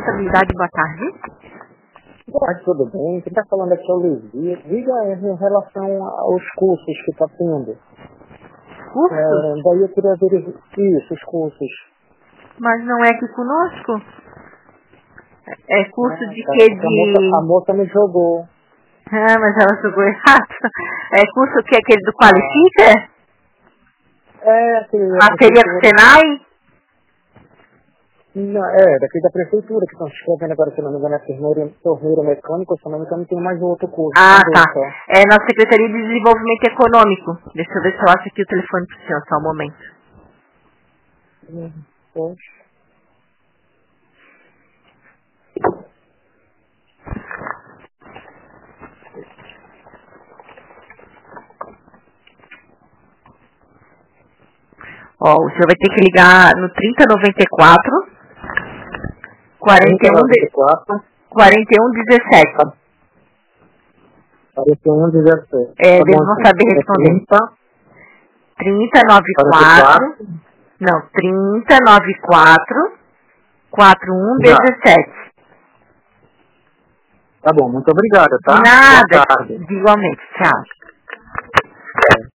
Contabilidade, boa tarde. Boa tarde, tudo bem? Quem está falando aqui é o Levi. Diga em relação aos cursos que está tendo. Cursos? Daí eu queria ver isso, os cursos. Mas não é aqui conosco? É curso de Tá. quê? De... A moça me jogou. Ah, mas ela jogou errado. É curso que é aquele do Qualifica? Aquele da Parceria com o prefeitura. Senai? Não, daqui da prefeitura, que estão escrevendo agora, se não me engano, é torneiro mecânico, se não me engano, tem mais outro curso. Ah, Também, tá. só. É na Secretaria de Desenvolvimento Econômico. Deixa eu ver se eu acho aqui o telefone pro senhor, só um momento. Poxa. Ó, o senhor vai ter que ligar no 3094 3094 4117. 4117. Eles vão saber responder. 3094. Não, 3094 4117. Tá bom, muito obrigado, tá? Nada. Boa tarde. Igualmente. Tchau.